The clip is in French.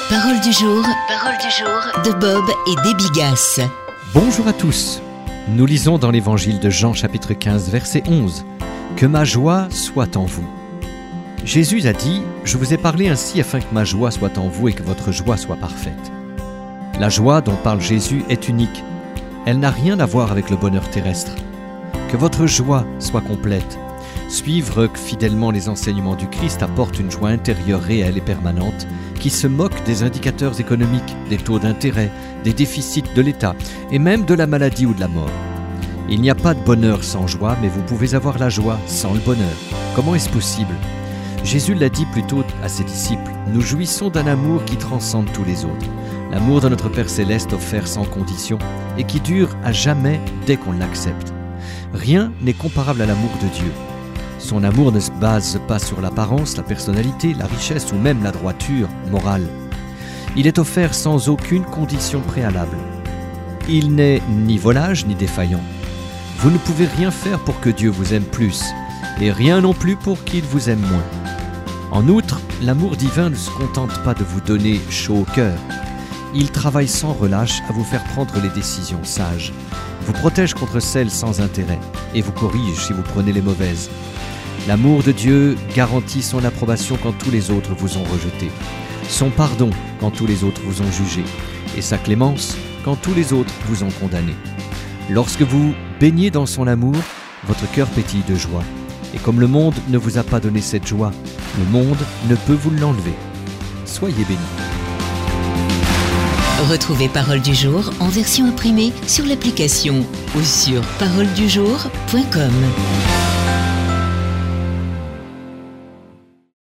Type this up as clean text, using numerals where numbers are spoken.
Parole du jour de Bob et Déby Gasse. Bonjour à tous. Nous lisons dans l'évangile de Jean chapitre 15 verset 11 « Que ma joie soit en vous ». Jésus a dit « Je vous ai parlé ainsi afin que ma joie soit en vous et que votre joie soit parfaite ». La joie dont parle Jésus est unique. Elle n'a rien à voir avec le bonheur terrestre. Que votre joie soit complète. Suivre fidèlement les enseignements du Christ apporte une joie intérieure réelle et permanente qui se moque des indicateurs économiques, des taux d'intérêt, des déficits de l'État et même de la maladie ou de la mort. Il n'y a pas de bonheur sans joie, mais vous pouvez avoir la joie sans le bonheur. Comment est-ce possible ? Jésus l'a dit plutôt à ses disciples, « Nous jouissons d'un amour qui transcende tous les autres. L'amour de notre Père Céleste offert sans condition et qui dure à jamais dès qu'on l'accepte. Rien n'est comparable à l'amour de Dieu. Son amour ne se base pas sur l'apparence, la personnalité, la richesse ou même la droiture morale. Il est offert sans aucune condition préalable. Il n'est ni volage ni défaillant. Vous ne pouvez rien faire pour que Dieu vous aime plus, et rien non plus pour qu'il vous aime moins. En outre, l'amour divin ne se contente pas de vous donner chaud au cœur. Il travaille sans relâche à vous faire prendre les décisions sages, vous protège contre celles sans intérêt et vous corrige si vous prenez les mauvaises. L'amour de Dieu garantit son approbation quand tous les autres vous ont rejeté, son pardon quand tous les autres vous ont jugé, et sa clémence quand tous les autres vous ont condamné. Lorsque vous baignez dans son amour, votre cœur pétille de joie. Et comme le monde ne vous a pas donné cette joie, le monde ne peut vous l'enlever. Soyez bénis. Retrouvez Parole du jour en version imprimée sur l'application ou sur paroledujour.com.